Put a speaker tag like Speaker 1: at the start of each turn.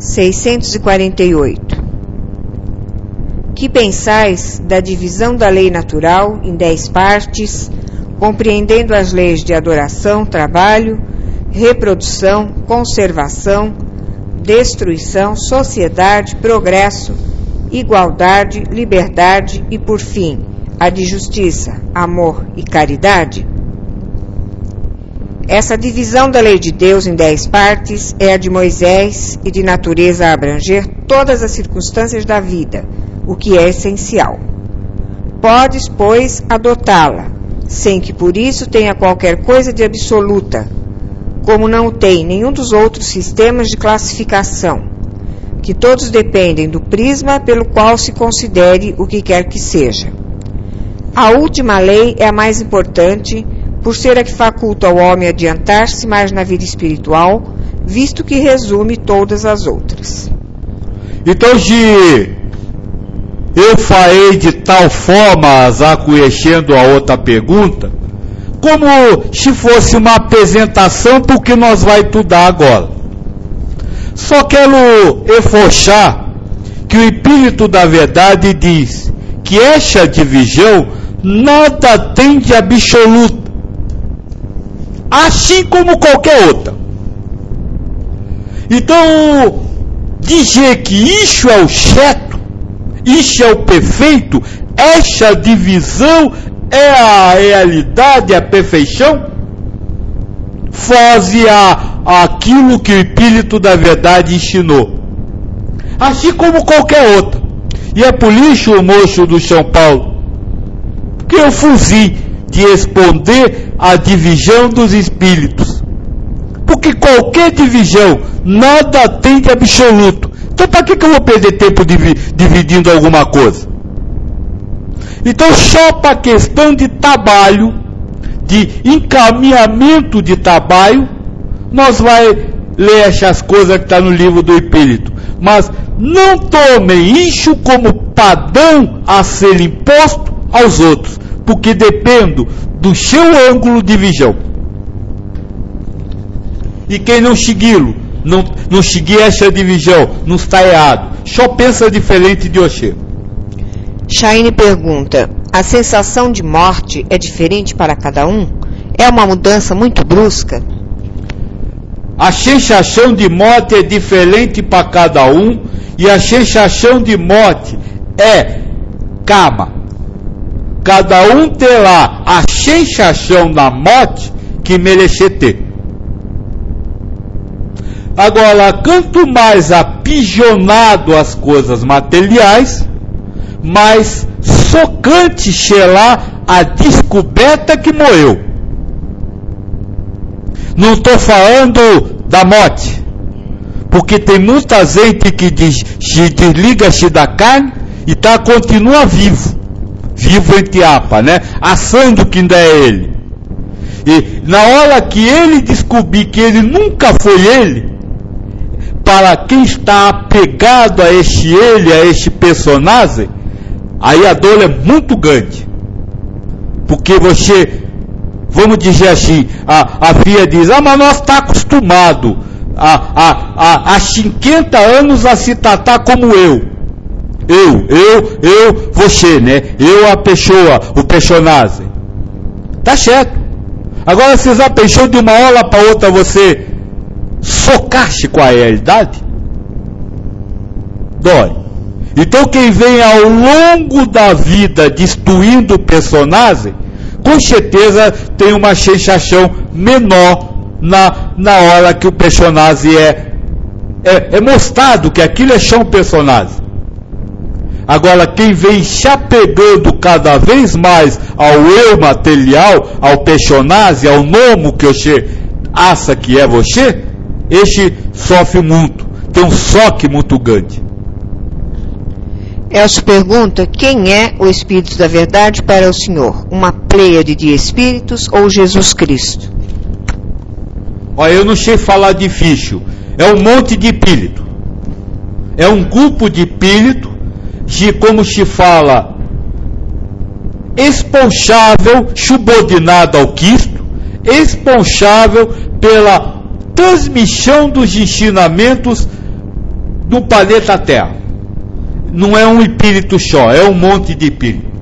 Speaker 1: 648. Que pensais da divisão da lei natural em 10 partes, compreendendo as leis de adoração, trabalho, reprodução, conservação, destruição, sociedade, progresso, igualdade, liberdade e, por fim, a de justiça, amor e caridade? Essa divisão da lei de Deus em 10 partes é a de Moisés e de natureza a abranger todas as circunstâncias da vida, o que é essencial. Podes, pois, adotá-la, sem que por isso tenha qualquer coisa de absoluta, como não tem nenhum dos outros sistemas de classificação, que todos dependem do prisma pelo qual se considere o que quer que seja. A última lei é a mais importante, por ser a que faculta ao homem adiantar-se mais na vida espiritual, visto que resume todas as outras.
Speaker 2: Então, se eu falei de tal forma, acuichando a outra pergunta, como se fosse uma apresentação para o que nós vai estudar agora. Só quero reforçar que o Espírito da Verdade diz que esta divisão nada tem de absoluto, assim como qualquer outra. Então, dizer que isso é o certo, isso é o perfeito, essa divisão é a realidade, a perfeição, foge aquilo que o Espírito da Verdade ensinou, assim como qualquer outra. E é por isso, o moço do São Paulo, que eu fugi de responder a divisão dos espíritos, porque qualquer divisão nada tem de absoluto. Então para que eu vou perder tempo dividindo alguma coisa? Então só para questão de trabalho, de encaminhamento de trabalho, nós vai ler essas coisas que está no livro do Espírito. Mas não tomem isso como padrão a ser imposto aos outros, porque depende do seu ângulo de visão. E quem não segui-lo, não seguir essa divisão, não está errado, só pensa diferente de você.
Speaker 1: Chaine pergunta: a sensação de morte é diferente para cada um? É uma mudança muito brusca?
Speaker 2: A sensação de morte é diferente para cada um, e a sensação de morte é karma. Cada um terá a sensação da morte que merecer ter. Agora, quanto mais aprisionado as coisas materiais, mais socante será a descoberta que morreu. Não estou falando da morte, porque tem muita gente que se desliga-se da carne e continua vivo entre aspas, né? Assando que ainda é ele. E na hora que ele descobrir que ele nunca foi ele, para quem está apegado a este ele, a este personagem, aí a dor é muito grande, porque você, vamos dizer assim, a filha diz: mas nós está acostumado há 50 anos a se tratar como eu, você, né? Eu, a pessoa, o personagem. Tá certo. Agora, você já pensou de uma hora para outra você socar-se com a realidade? Dói. Então, quem vem ao longo da vida destruindo o personagem, com certeza tem uma sensação menor na hora que o personagem é mostrado que aquilo é só um personagem. Agora, quem vem se apegando cada vez mais ao eu material, ao personagem, ao nome que você acha que é você, este sofre muito, tem um choque muito grande.
Speaker 1: Elcio pergunta: quem é o Espírito da Verdade para o Senhor? Uma pleiade de espíritos ou Jesus Cristo?
Speaker 2: Olha, eu não sei falar difícil. É um monte de espírito. É um grupo de espírito de, como se fala, responsável, subordinado ao Cristo, responsável pela transmissão dos ensinamentos do planeta Terra. Não é um espírito só, é um monte de espírito.